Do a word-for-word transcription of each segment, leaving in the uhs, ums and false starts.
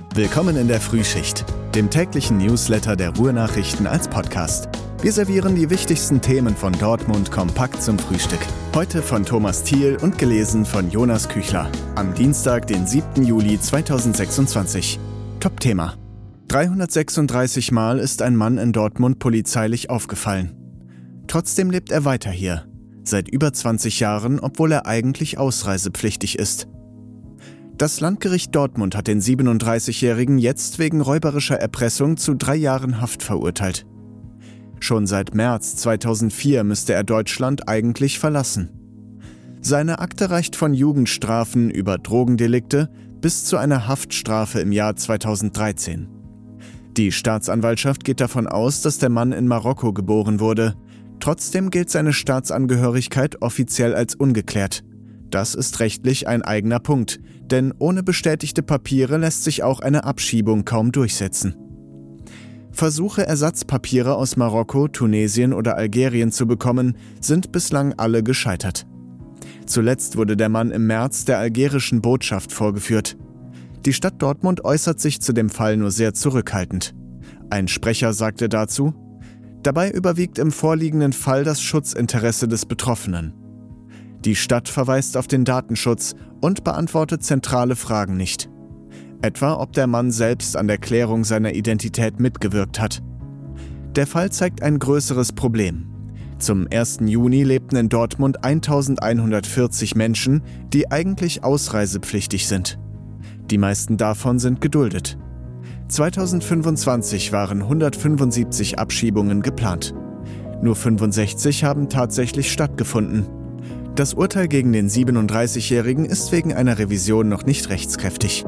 Willkommen in der Frühschicht, dem täglichen Newsletter der Ruhr-Nachrichten als Podcast. Wir servieren die wichtigsten Themen von Dortmund kompakt zum Frühstück. Heute von Thomas Thiel und gelesen von Jonas Küchler. Am Dienstag, den siebten Juli zweitausendsechsundzwanzig. Top-Thema. dreihundertsechsunddreißig Mal ist ein Mann in Dortmund polizeilich aufgefallen. Trotzdem lebt er weiter hier. Seit über zwanzig Jahren, obwohl er eigentlich ausreisepflichtig ist. Das Landgericht Dortmund hat den siebenunddreißigjährigen jetzt wegen räuberischer Erpressung zu drei Jahren Haft verurteilt. Schon seit März zweitausendvier müsste er Deutschland eigentlich verlassen. Seine Akte reicht von Jugendstrafen über Drogendelikte bis zu einer Haftstrafe im Jahr zweitausenddreizehn. Die Staatsanwaltschaft geht davon aus, dass der Mann in Marokko geboren wurde. Trotzdem gilt seine Staatsangehörigkeit offiziell als ungeklärt. Das ist rechtlich ein eigener Punkt, denn ohne bestätigte Papiere lässt sich auch eine Abschiebung kaum durchsetzen. Versuche, Ersatzpapiere aus Marokko, Tunesien oder Algerien zu bekommen, sind bislang alle gescheitert. Zuletzt wurde der Mann im März der algerischen Botschaft vorgeführt. Die Stadt Dortmund äußert sich zu dem Fall nur sehr zurückhaltend. Ein Sprecher sagte dazu: Dabei überwiegt im vorliegenden Fall das Schutzinteresse des Betroffenen. Die Stadt verweist auf den Datenschutz und beantwortet zentrale Fragen nicht. Etwa, ob der Mann selbst an der Klärung seiner Identität mitgewirkt hat. Der Fall zeigt ein größeres Problem. Zum ersten Juni lebten in Dortmund eintausendeinhundertvierzig Menschen, die eigentlich ausreisepflichtig sind. Die meisten davon sind geduldet. zweitausendfünfundzwanzig waren hundertfünfundsiebzig Abschiebungen geplant. Nur fünfundsechzig haben tatsächlich stattgefunden. Das Urteil gegen den siebenunddreißigjährigen ist wegen einer Revision noch nicht rechtskräftig.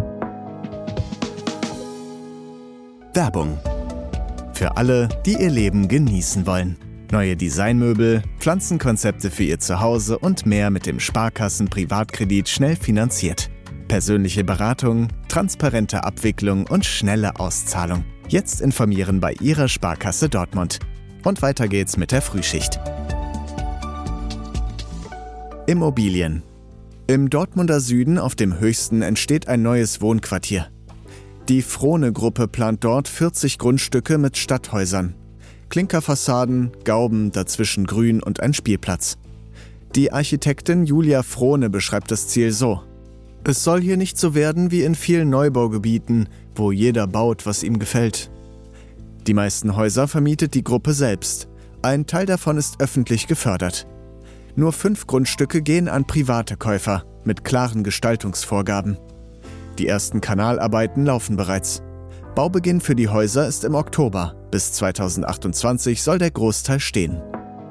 Werbung. Für alle, die ihr Leben genießen wollen. Neue Designmöbel, Pflanzenkonzepte für ihr Zuhause und mehr mit dem Sparkassen-Privatkredit schnell finanziert. Persönliche Beratung, transparente Abwicklung und schnelle Auszahlung. Jetzt informieren bei Ihrer Sparkasse Dortmund. Und weiter geht's mit der Frühschicht. Immobilien. Im Dortmunder Süden auf dem Höchsten entsteht ein neues Wohnquartier. Die Frone-Gruppe plant dort vierzig Grundstücke mit Stadthäusern. Klinkerfassaden, Gauben, dazwischen Grün und ein Spielplatz. Die Architektin Julia Frone beschreibt das Ziel so: Es soll hier nicht so werden wie in vielen Neubaugebieten, wo jeder baut, was ihm gefällt. Die meisten Häuser vermietet die Gruppe selbst. Ein Teil davon ist öffentlich gefördert. Nur fünf Grundstücke gehen an private Käufer mit klaren Gestaltungsvorgaben. Die ersten Kanalarbeiten laufen bereits. Baubeginn für die Häuser ist im Oktober. Bis zweitausendachtundzwanzig soll der Großteil stehen.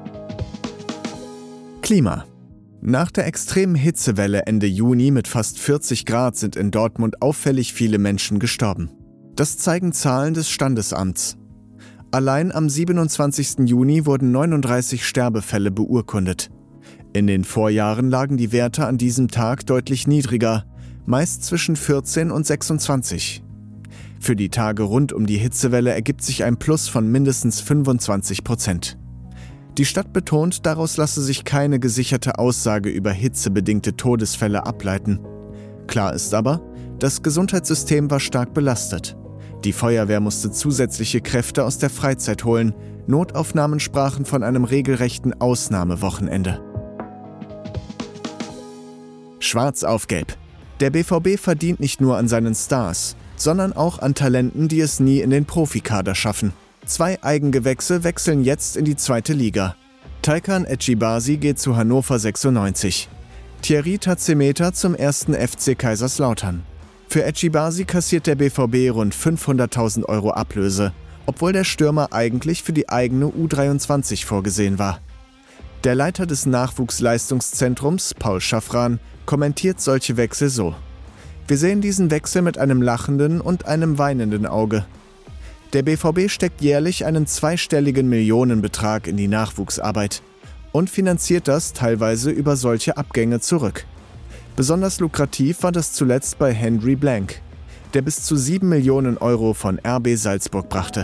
Klima. Nach der extremen Hitzewelle Ende Juni mit fast vierzig Grad sind in Dortmund auffällig viele Menschen gestorben. Das zeigen Zahlen des Standesamts. Allein am siebenundzwanzigsten Juni wurden neununddreißig Sterbefälle beurkundet. In den Vorjahren lagen die Werte an diesem Tag deutlich niedriger, meist zwischen vierzehn und sechsundzwanzig. Für die Tage rund um die Hitzewelle ergibt sich ein Plus von mindestens fünfundzwanzig Prozent. Die Stadt betont, daraus lasse sich keine gesicherte Aussage über hitzebedingte Todesfälle ableiten. Klar ist aber, das Gesundheitssystem war stark belastet. Die Feuerwehr musste zusätzliche Kräfte aus der Freizeit holen. Notaufnahmen sprachen von einem regelrechten Ausnahmewochenende. Schwarz auf Gelb. Der B V B verdient nicht nur an seinen Stars, sondern auch an Talenten, die es nie in den Profikader schaffen. Zwei Eigengewächse wechseln jetzt in die zweite Liga. Taycan Ecibasi geht zu Hannover sechsundneunzig. Thierry Tazemeter zum ersten F C Kaiserslautern. Für Ecibasi kassiert der B V B rund fünfhunderttausend Euro Ablöse, obwohl der Stürmer eigentlich für die eigene U dreiundzwanzig vorgesehen war. Der Leiter des Nachwuchsleistungszentrums, Paul Schaffran, kommentiert solche Wechsel so: Wir sehen diesen Wechsel mit einem lachenden und einem weinenden Auge. Der B V B steckt jährlich einen zweistelligen Millionenbetrag in die Nachwuchsarbeit und finanziert das teilweise über solche Abgänge zurück. Besonders lukrativ war das zuletzt bei Henry Blank, der bis zu sieben Millionen Euro von R B Salzburg brachte.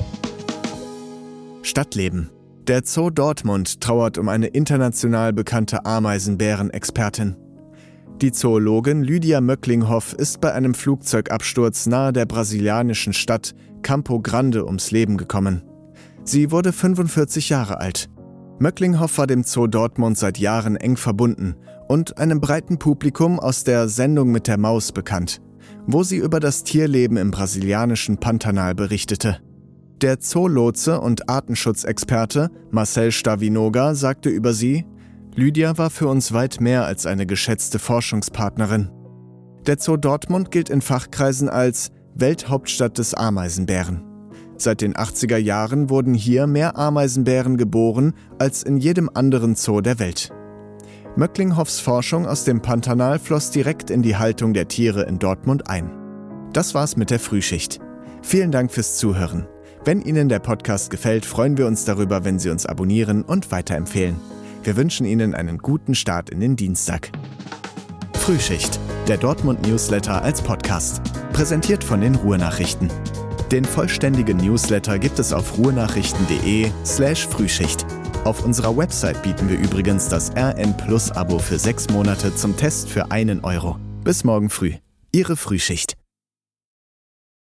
Stadtleben. Der Zoo Dortmund trauert um eine international bekannte Ameisenbären-Expertin. Die Zoologin Lydia Möcklinghoff ist bei einem Flugzeugabsturz nahe der brasilianischen Stadt Campo Grande ums Leben gekommen. Sie wurde fünfundvierzig Jahre alt. Möcklinghoff war dem Zoo Dortmund seit Jahren eng verbunden und einem breiten Publikum aus der Sendung mit der Maus bekannt, wo sie über das Tierleben im brasilianischen Pantanal berichtete. Der Zoolotse und Artenschutzexperte Marcel Stavinoga sagte über sie: Lydia war für uns weit mehr als eine geschätzte Forschungspartnerin. Der Zoo Dortmund gilt in Fachkreisen als Welthauptstadt des Ameisenbären. Seit den achtziger Jahren wurden hier mehr Ameisenbären geboren als in jedem anderen Zoo der Welt. Möcklinghoffs Forschung aus dem Pantanal floss direkt in die Haltung der Tiere in Dortmund ein. Das war's mit der Frühschicht. Vielen Dank fürs Zuhören. Wenn Ihnen der Podcast gefällt, freuen wir uns darüber, wenn Sie uns abonnieren und weiterempfehlen. Wir wünschen Ihnen einen guten Start in den Dienstag. Frühschicht, der Dortmund-Newsletter als Podcast. Präsentiert von den Ruhrnachrichten. Den vollständigen Newsletter gibt es auf ruhrnachrichten.de slash Frühschicht. Auf unserer Website bieten wir übrigens das R N Plus Abo für sechs Monate zum Test für einen Euro. Bis morgen früh. Ihre Frühschicht.